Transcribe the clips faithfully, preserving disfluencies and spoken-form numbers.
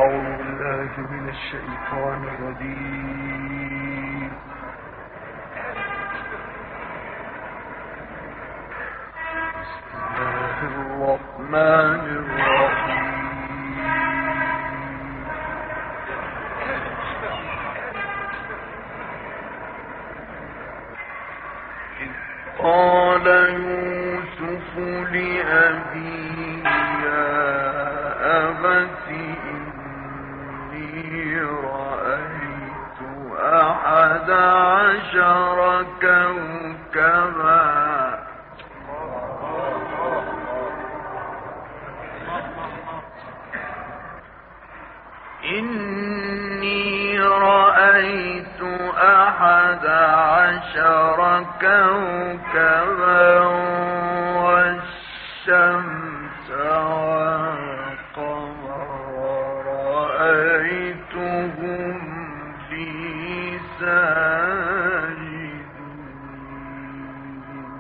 أعوذ بالله من الشيطان الرجيم. بسم الله الرحمن الرحيم. إذ قال يوسف لأبيه يا أبت رأيت أحد عشر كوكبا إني رأيت أحد عشر كوكبا والشمس والقمر رأيتهم لي ساجدين.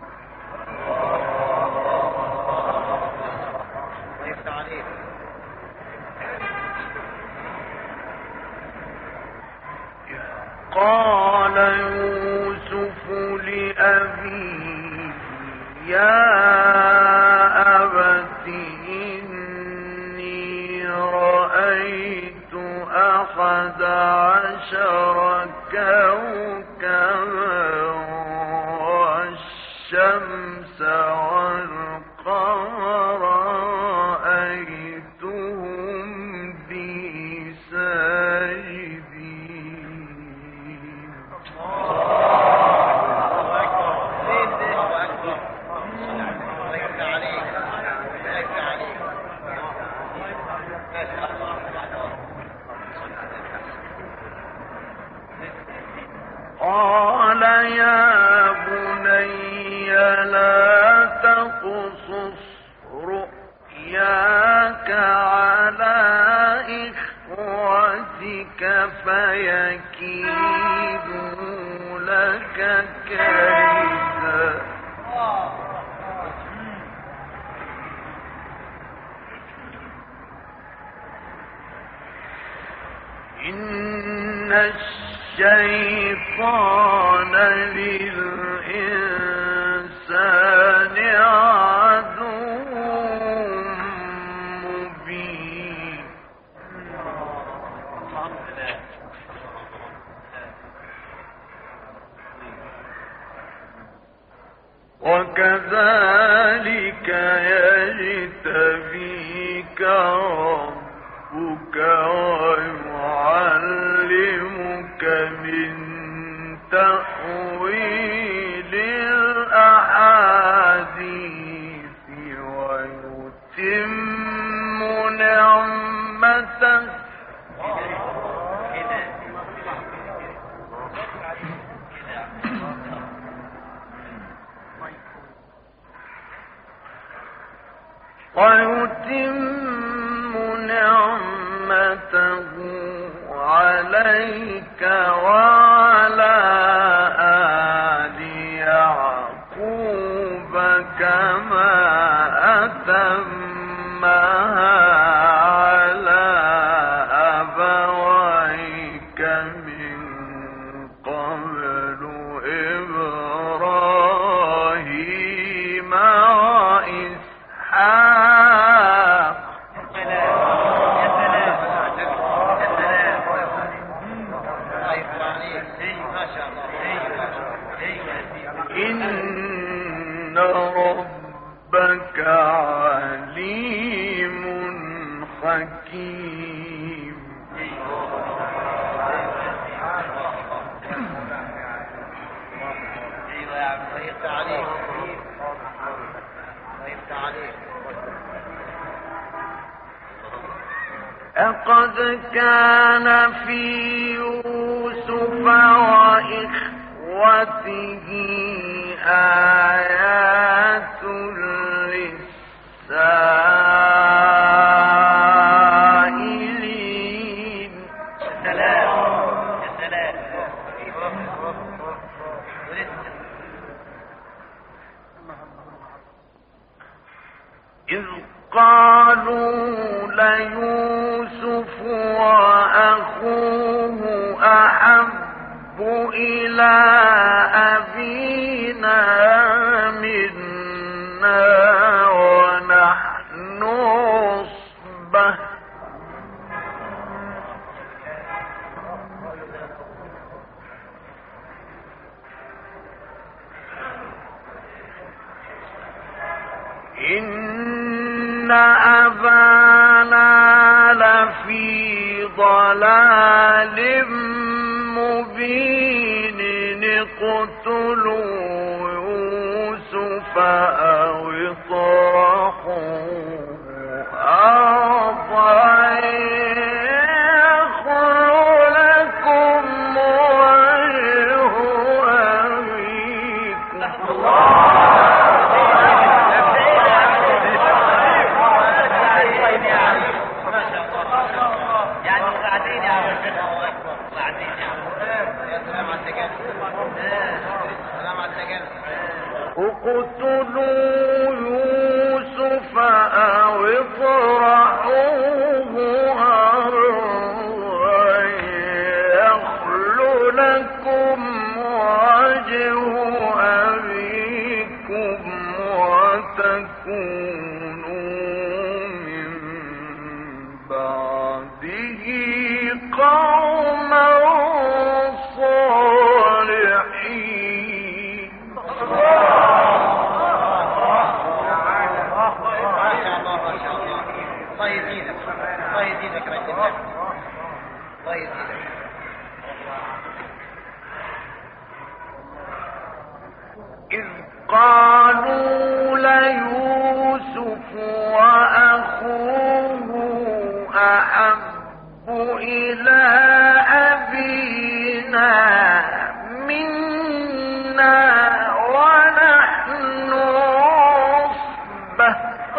قال يوسف لأبيه يا أبت إني رأيت أحد عشر كوكبا والشمس والقمر رأيتهم لي ساجدين. قال يا بني لا تقصص رؤياك على إخوتك فيكيدوا لك كيدا. إن الشيطان للإنسان عدو مبين. وكذلك يجتبيك ربك ويعلمك من تأويل الأحاديث ويتم نعمته ويتم نعمته عليك وعلى آل يعقوب كما أتمها على أبويك من قبل إبراهيم وإسحاق. إن ربك عليم حكيم. لقد كان في يوسف وإخوته آيات للسائلين. إذ قالوا ليوسف أبانا لفي ضلال مبين اقتلوا يوسف أو اطرحوه أرضا يخل لكم وجه أبيكم. اقتلوا يوسف أو اطرحوه أرضا يخل لكم وجه أبيكم وتكونوا من بعده قوما صالحين. طيب ايدك طيب ايدك رجل طيب ايدك. إذ قالوا ليوسف وأخوه أحب إلى أبينا منا ونحن عصبة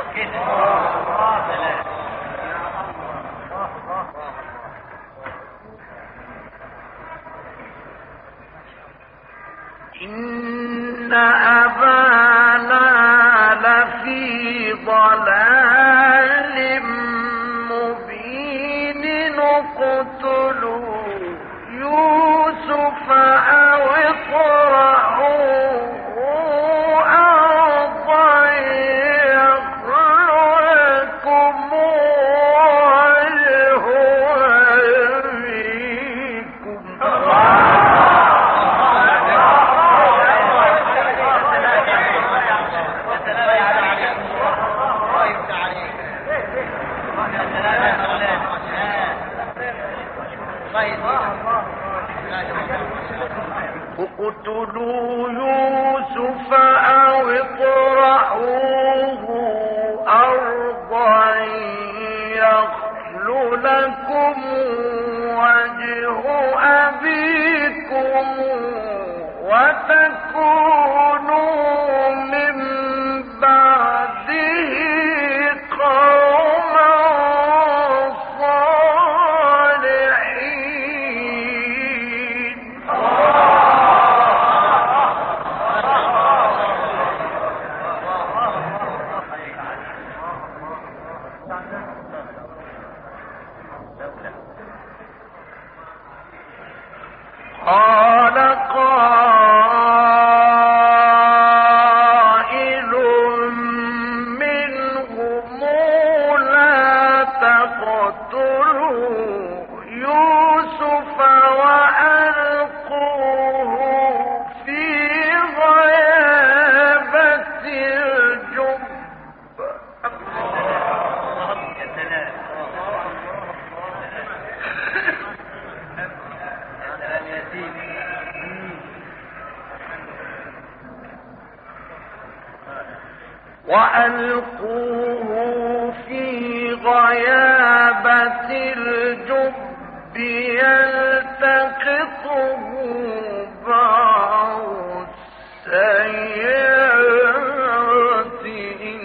إن أبانا لفي ضلال مبين اقتلوا يوسف أو اطرحوه أرضا يخل لكم وجه أبيكم. اقتلوا يوسف أو اطرحوه أرضا يخل لكم وجه أبيكم وتكونوا من بعده قوما صالحين. قال قائل منهم لا تقتلوا يوسف وألقوه في غيابة الجب. وألقوه في غيابة الجب يلتقطه بعض السيارة إن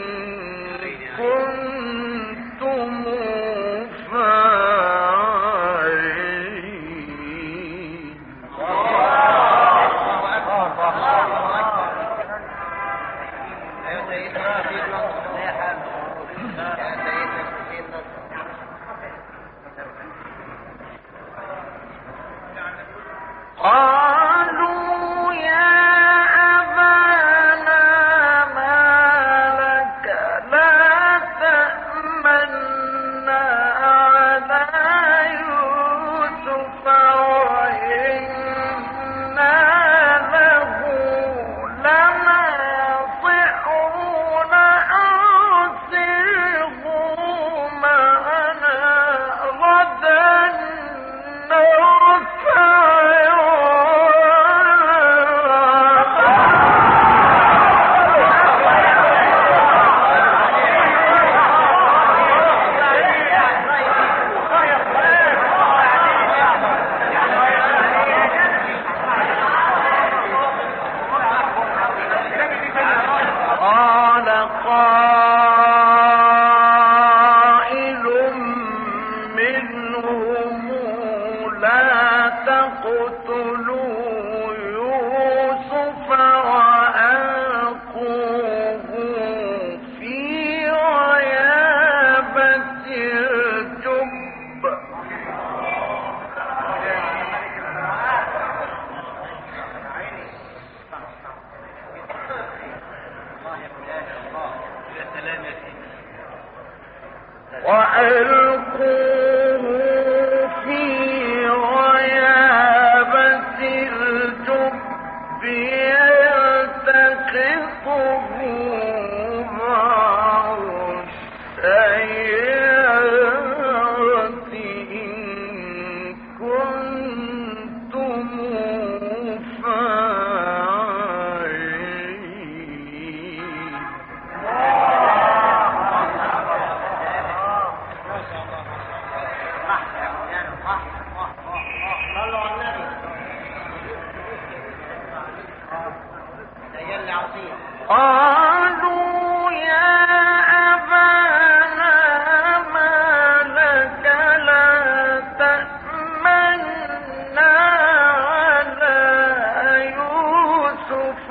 كنتم فاعلين. تقتلوا يوسف وألقوه في غيابة الجب. وألقوه في غيابة الجب يلتقطه بعض السيارة إن كنتم فاعلين. قالوا يا أبانا ما لك لا تأمنا على يوسف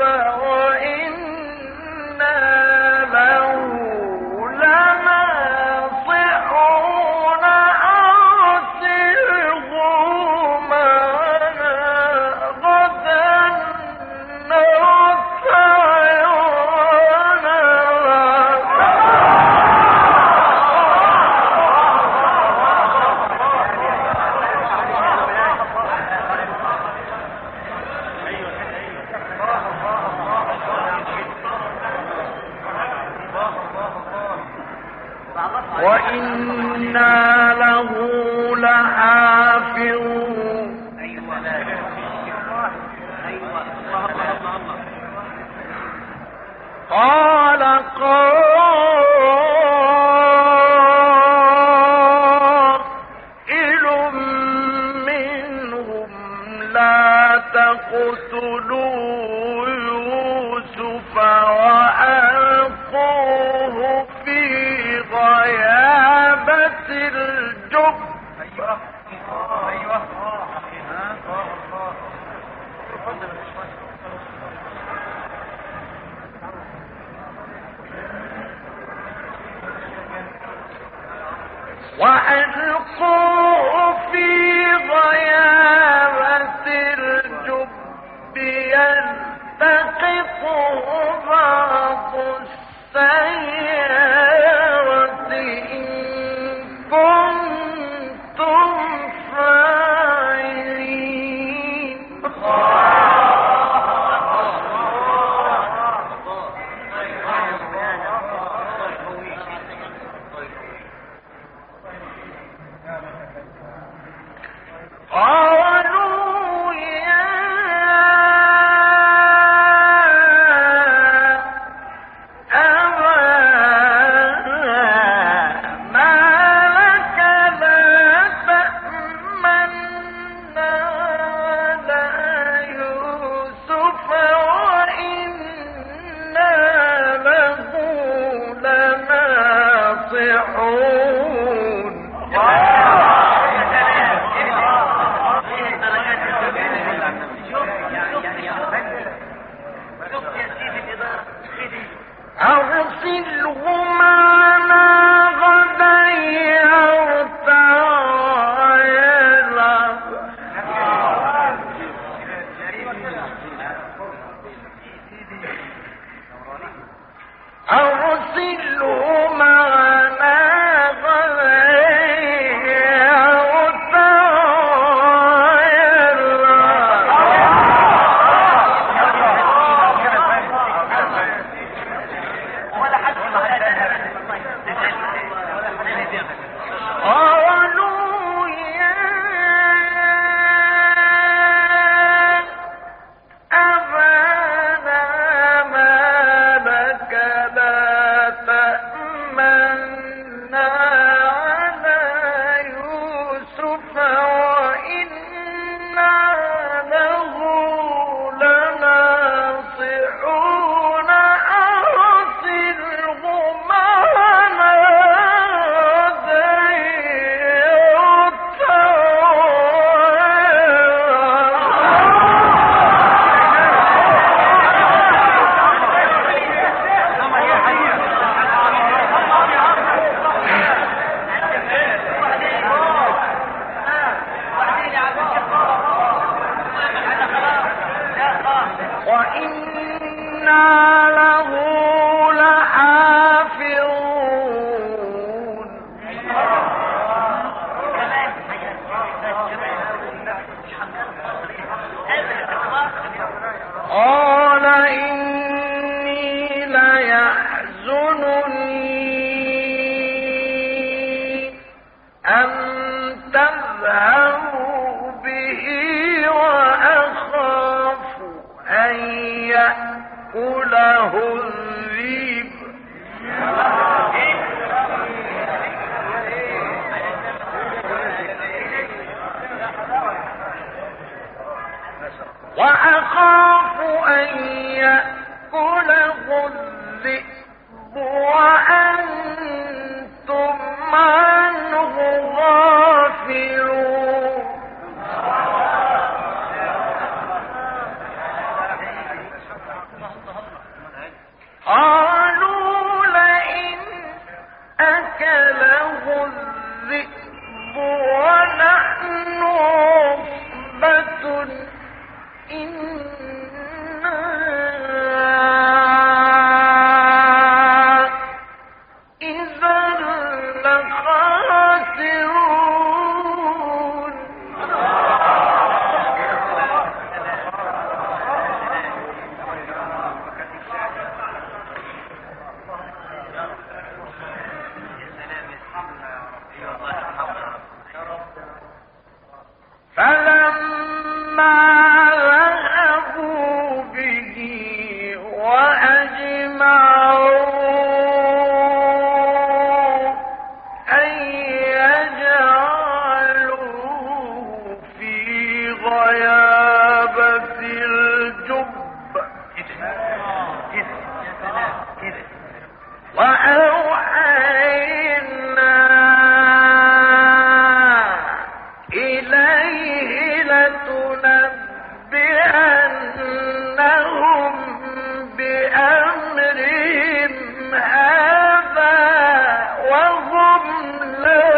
وإنا له لناصحون أرسله معنا غدا وإنا له لحافظون. قال قائل منهم لا تقتلوا يوسف وألقوه في غيابة الجب. وألقوه في غيابة الجب يلتقطه بعض السيارة إن كنتم فاعلين. قالوا يا أرسله معنا غدا يرتع ويلعب. أرسله معنا غدا يرتع قالوا يا أبانا ما لك لا تأمنا على يوسف وإنا له لناصحون أرسله معنا غدا الذئب ونحن عصبة إنا إذا لخاسرون فلما ذهبوا به وأجمعوا أن يجعلوه في غيابة الجب وأوحينا إليه لتنبئنهم بأمرهم هذا وهم لا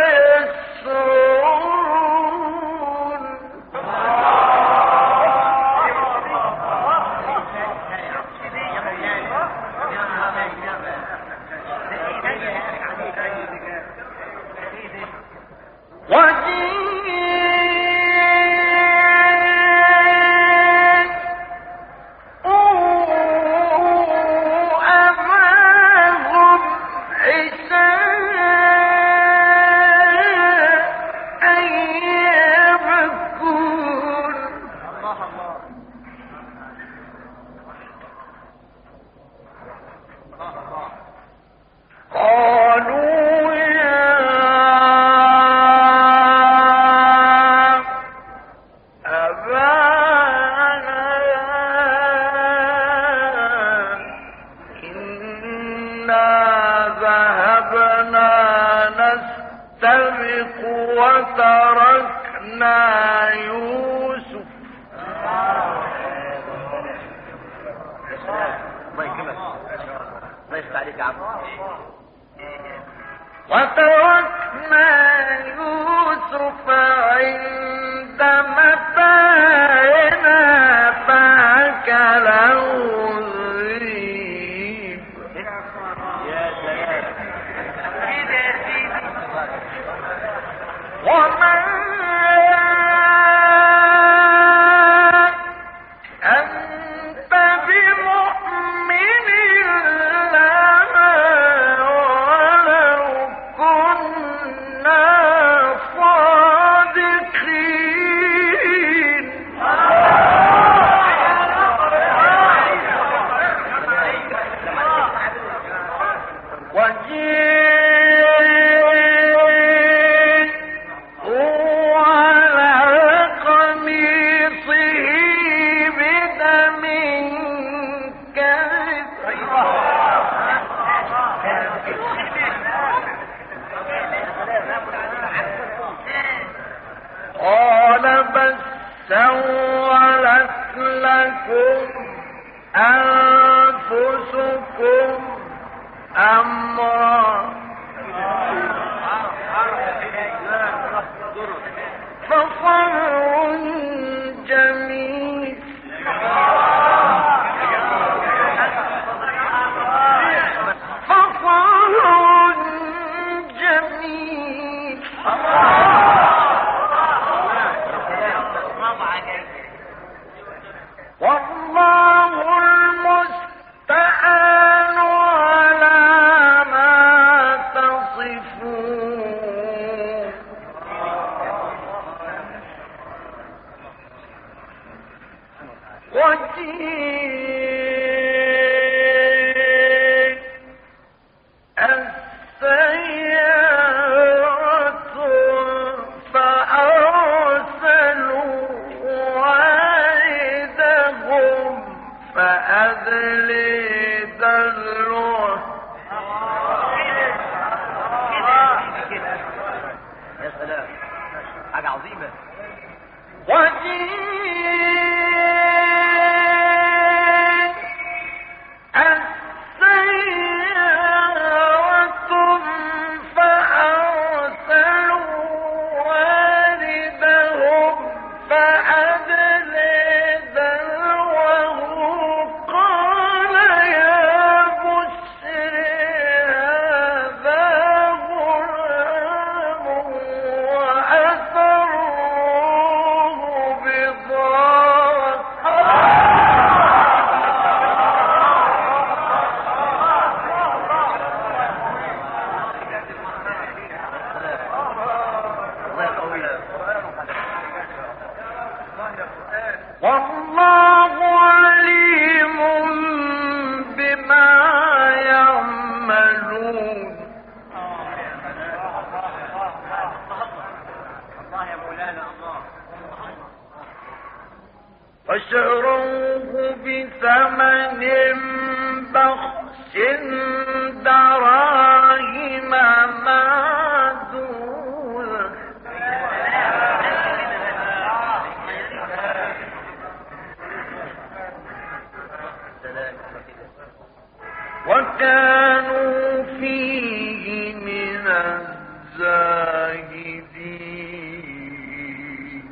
يشعرون قالوا يا أبانا إنا ذهبنا نستبق وتركنا يوسف الله يكرمك الله يفتح عليك يا عم وتركنا يوسف عند متاعنا فأكله الذئب يا سلام وما أنت بمؤمن لنا ولو كنا صادقين وجيء على قميصه بدم كذب قال بل سولت لكم أنفسكم أمرا فصبر جميل فصبر جميل والله المستعان على ما تصفون وجيء السيارة فأرسلوا واردهم فأدلي دلوه يا سلام حاجة عظيمة وجيء السيارة فأرسلوا والله عليم بما يعملون. الله يا مولانا الله. فشروه بثمن بخس دراهم معدودة وكانوا فيه من الزاهدين.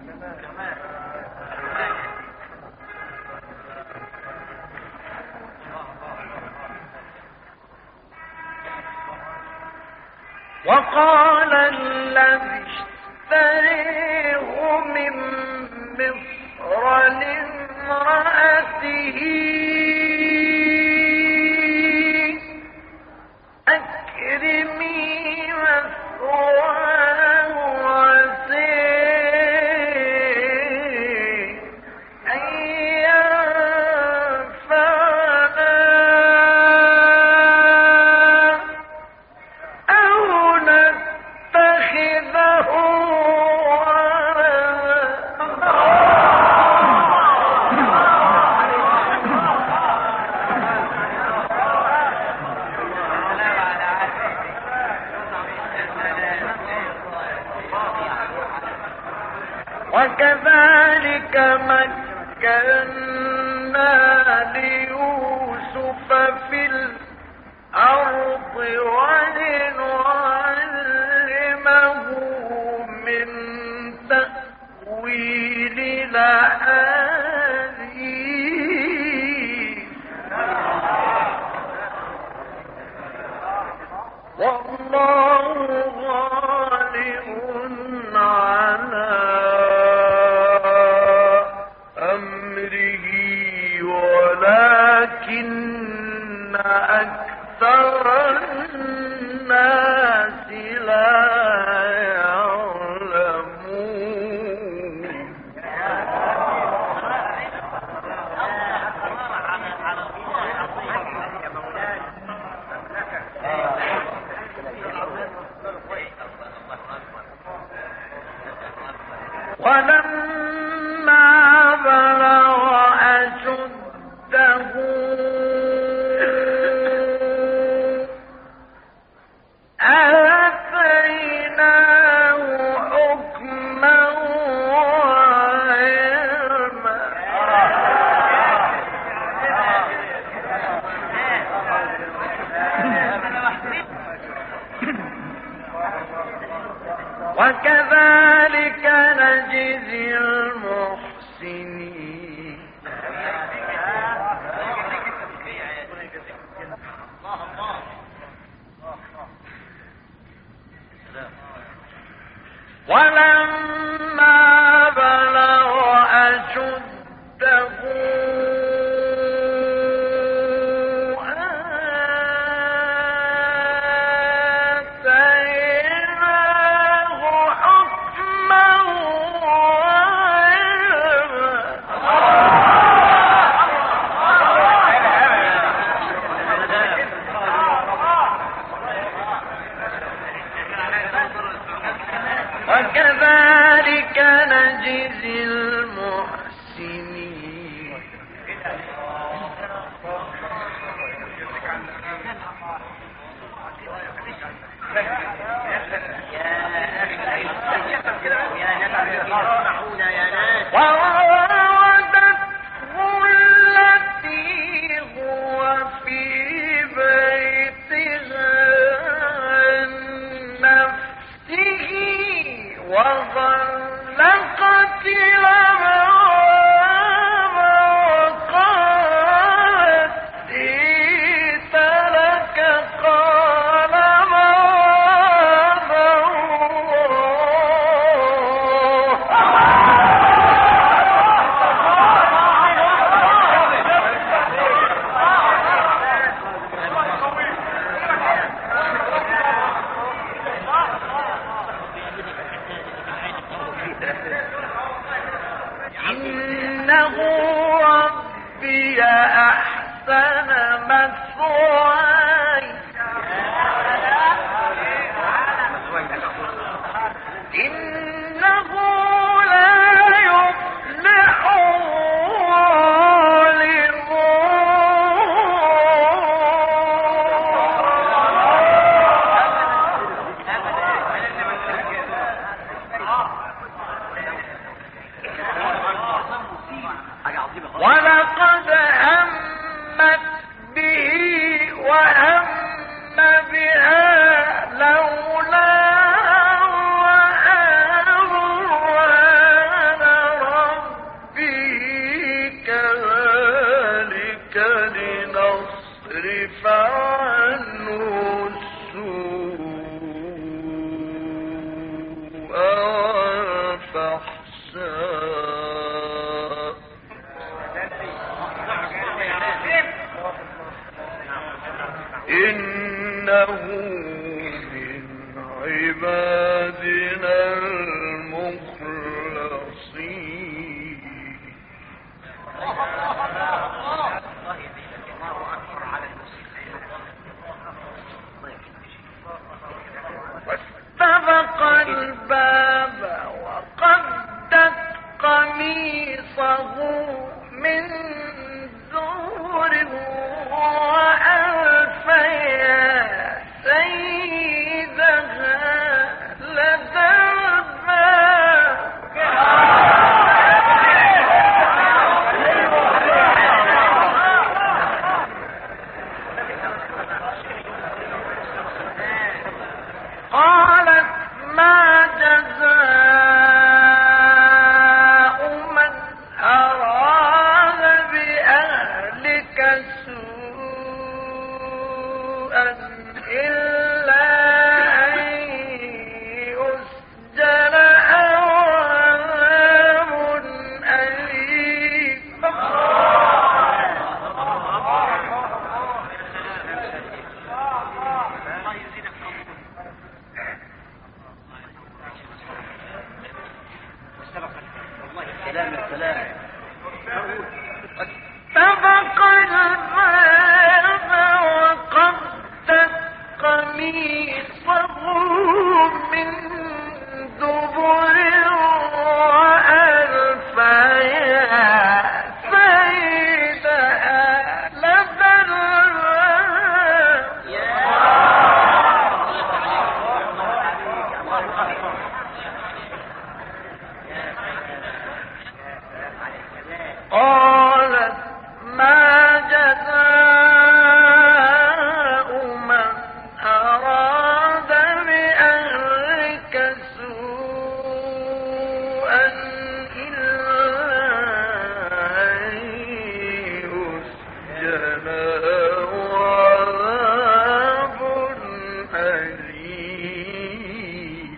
وقال الذي اشتريه من مصر لامرأته أكرمي مثواه عسى أن ينفعنا أو نتخذه وكذلك مكنا ليوسف في الأرض ولنعلمه من تأويل الأحاديث والله غالب على ولكن أكثر الناس لا يعلمون. ولما بلغ أشده آتيناه حكما وعلما. وكذلك نجزي المحسنين. ولما بلغ أشده آتيناه حكما وكذلك نجزي المحسنين. وراودته التي هو في بيتها عن نفسه وغلقت الأبواب وقالت ائت لك قال معاذ إنه إنه ربي أحسن مثواي إنه لا يفلح ولقد همت به وهم بها لولا رأى برهان ربه كذلك لنصرف عنه السوء والفحشاء إنه من عبادنا المخلصين واستبق الباب وقدت قميصه من دور وألف يا سيدها لدى الباب قالت ما جزاء من أراد بأهلك سوءا إلا أن يسجن أو عذاب أليم سلام السلام سبق الباب وقدت قميصه من دبر وألف يا سيدها لدى الباب قالت ما جزاء من أراد بأهلك سوءا إلا أن يسجن أو عذاب أليم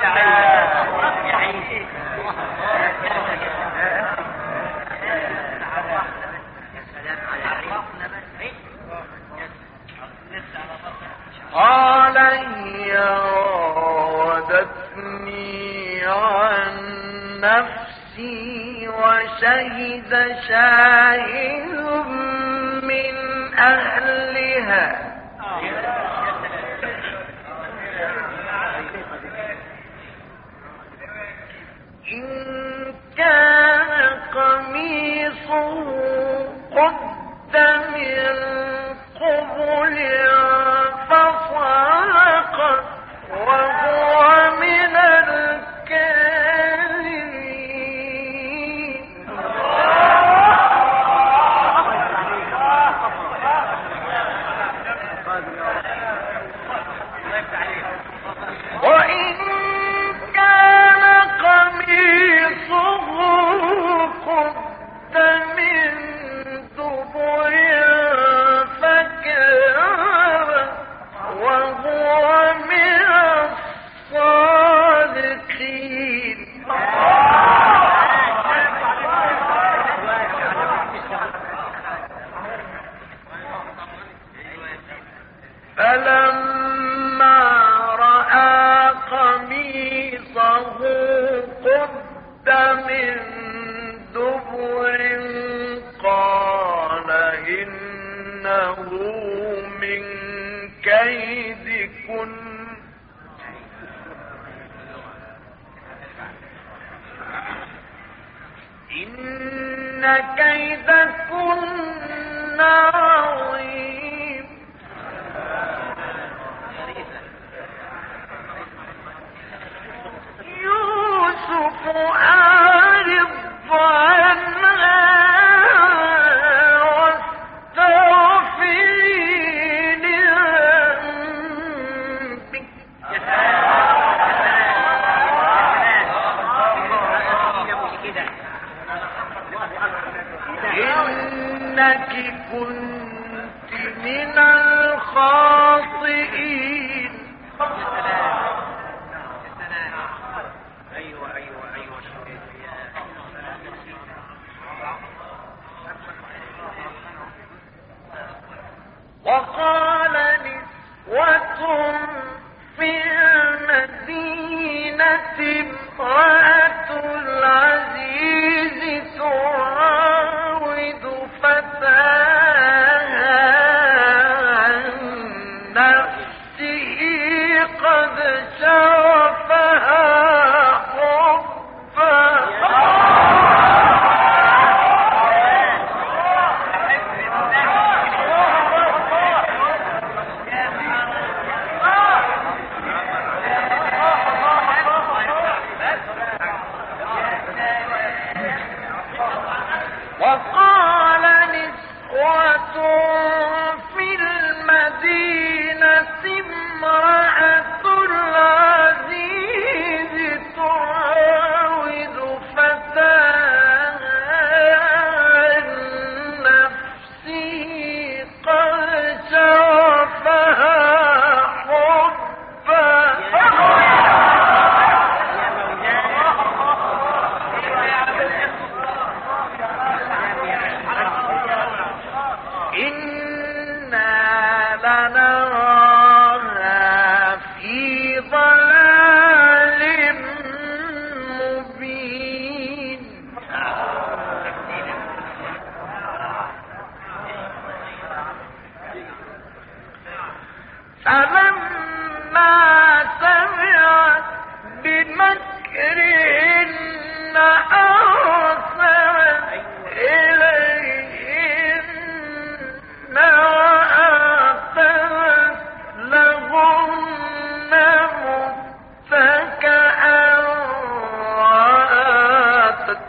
قال هي راودتني عن نفسي وشهد شاهد من أهلها إن كان قميصه قد من قبل فصدقت وهو من الكاذبين وإن كان قميصه قد من دبر فكذب وهو من الصادقين فلما رأى قميصه قد من دبر كيدكن عظيم يوسف أعرض عنها واستغفري لذنبك إنك كنت من الخاطئين. ايوه ايوه ايوه وقال نسوة في المدينة امرأة العزيز تراود فتاها عن نفسه قد شغفها حبا. وقال نسوة في المدينة امرأة العزيز تراود فتاها عن نفسه قد شغفها حبا. إنا لنراها في ضلال مبين. فلما سمعت بمكرهن أرسلت إليهن وأعتدت لهن متكئا وآتت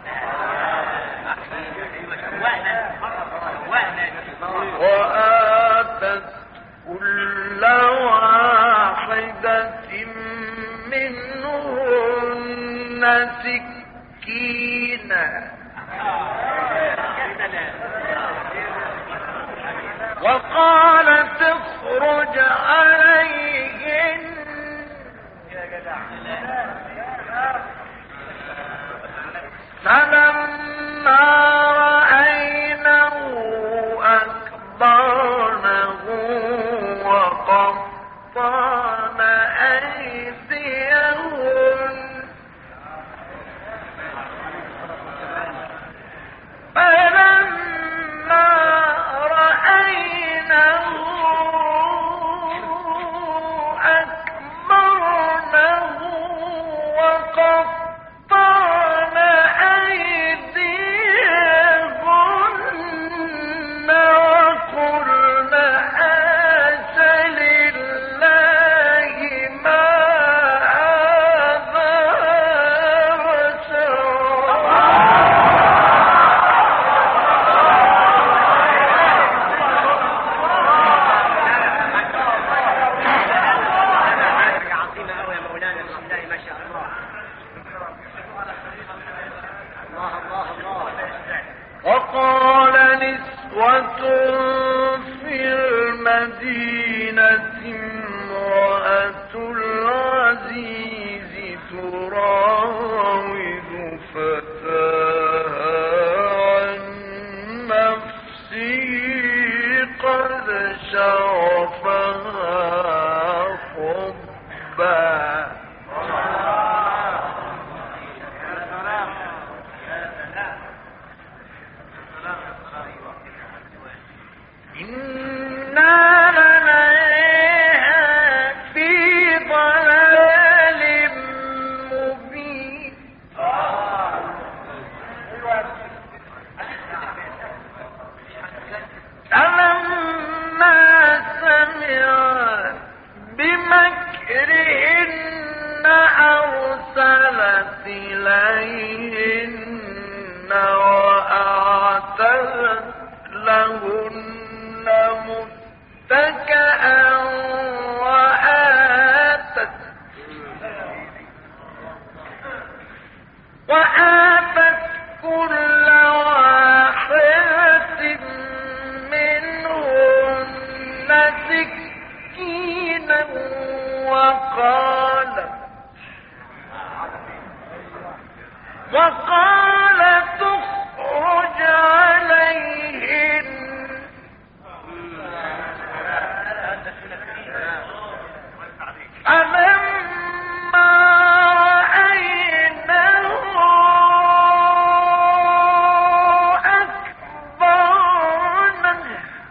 وآتت كل واحدة منهن سكينا وقالت اخرج عليهن. فلما رأينه أكبرنه وقطعن أيديهن فلما رأينه أكبرنه وقطعن أيديهن وقلن حاش لله ما هذا بشرا. عظيمة قوي يا مولانا، بسم الله ما شاء الله. الله الله الله. وقال نسوة في المدينة امرأة العزيز تراود فتاها عن نفسه قد شغفها حبا. فأرسلت إليهن وأعتدت لهن متكئا وآتت وآتت كل واحدة منهن سكينا وقالت وقالت اخرج عليهن فلما رأينه أكبرنه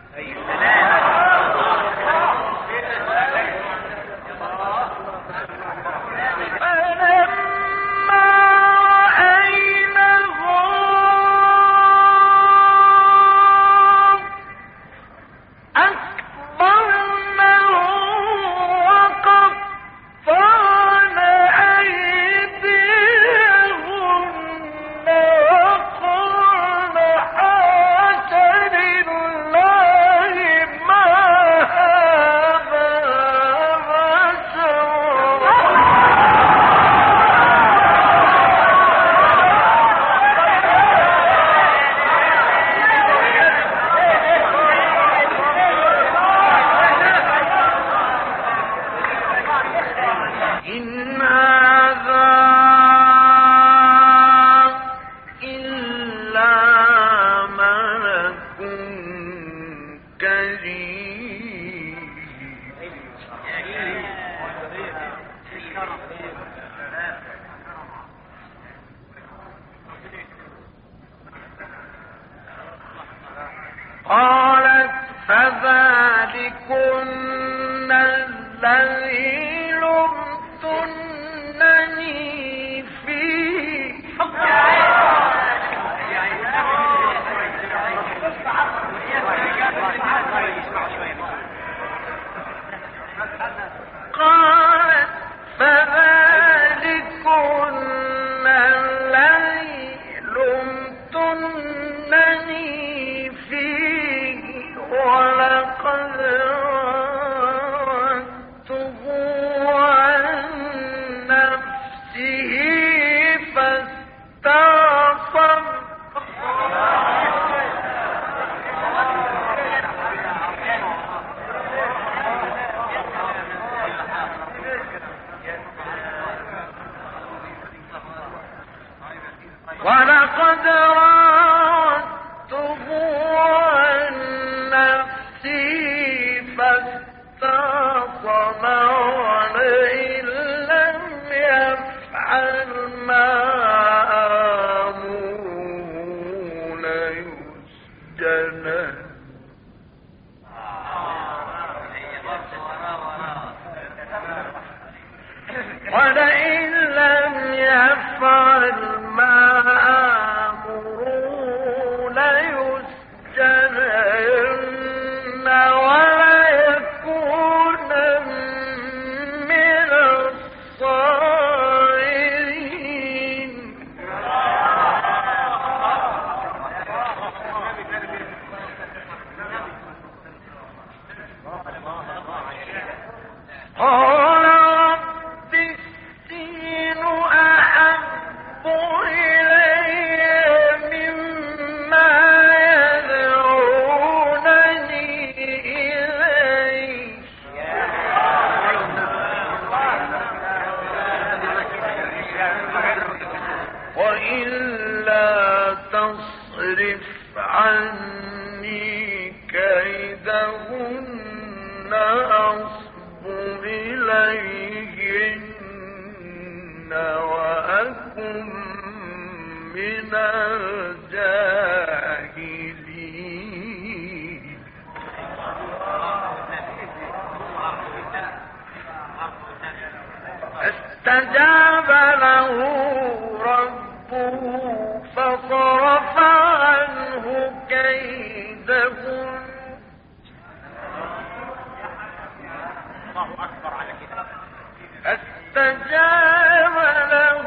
قالت فذلكن الذي لمتنني فيه قالت فذلكن الذي لمتنني فيه ولقد راودته عن نفسه فاستعصم ولقد راودته عن نفسه فاستعصم ولئن لم يفعل ما آمره ليسجنن ولئن لم يفعل ما آمره ليسجنن وليكونن من الصاغرين قال رب السجن أحب إلي مما يدعونني إليه وإلا تصرف عني كيدهن أصب إليهن وأكن من الجاهلين استجاب له ربه فصرف عنه كيدهن استجاب له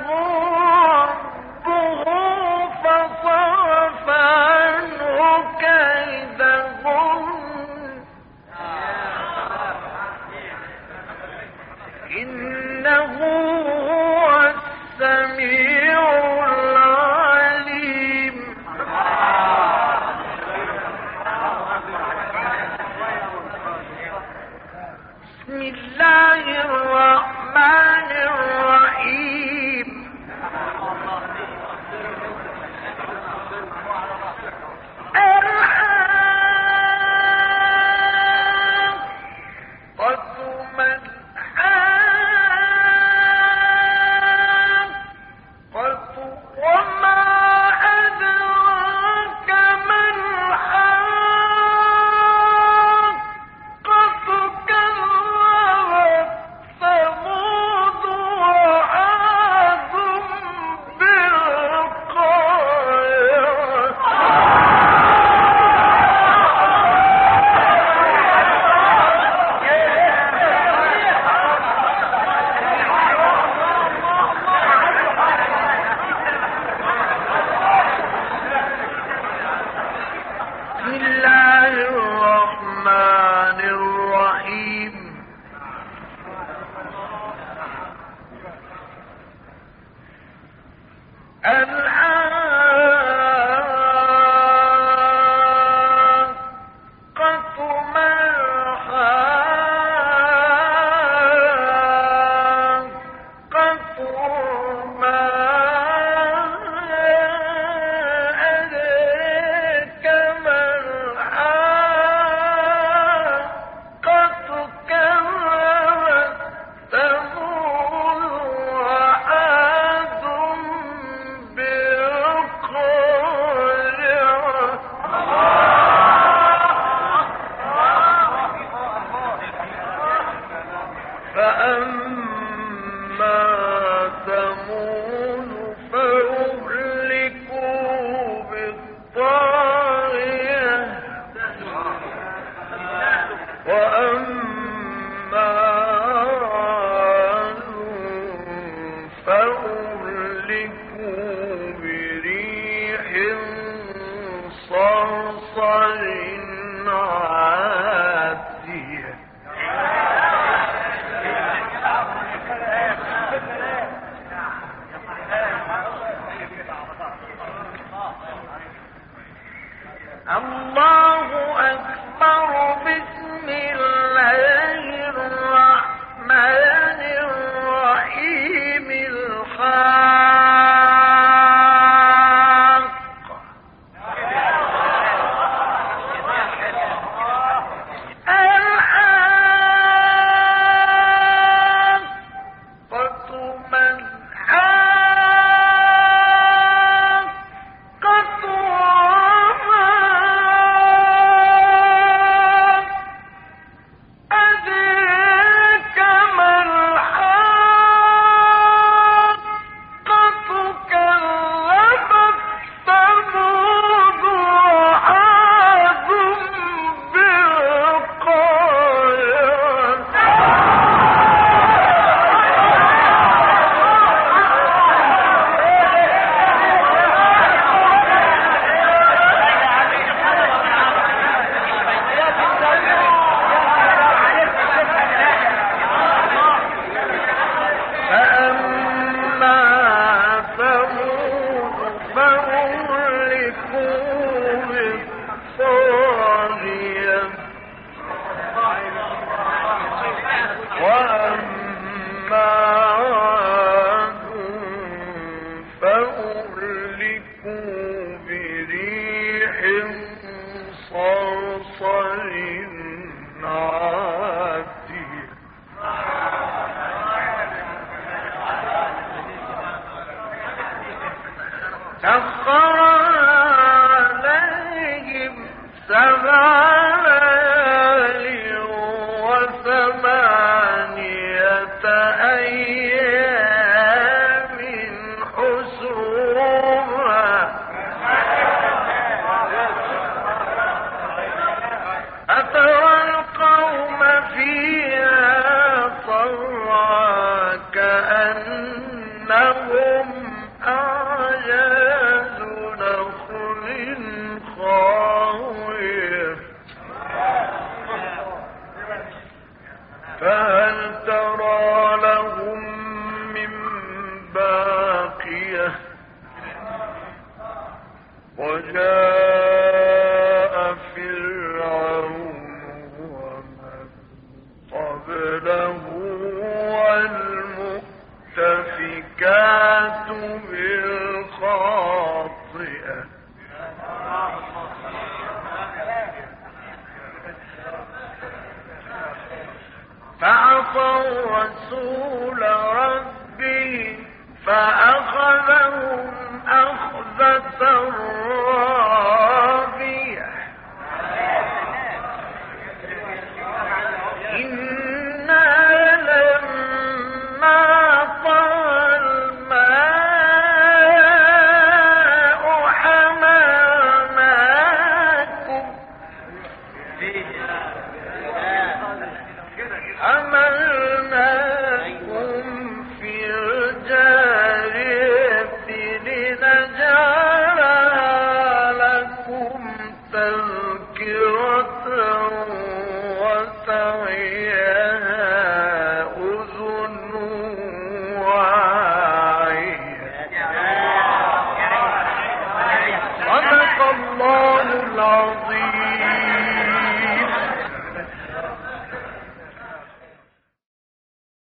في الجارية لنجعلها عظيم